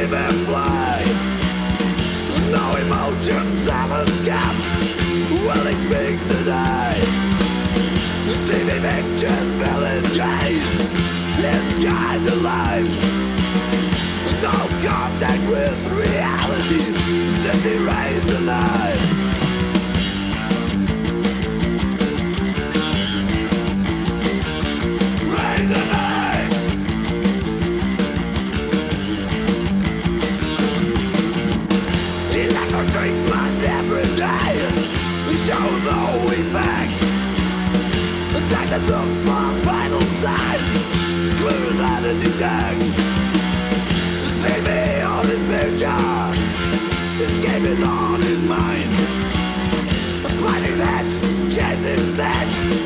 leave him play. No emotions haven't scam. Will he speak today? TV pictures fill his gaze. His kind of life. No contact with reality since he raised the knife. Raise the knife. Electric treatment every day shows no effect. Doctors look for vital signs, clues how to detect. TV on his picture, escape is on his mind. Find his edge, chase his stench.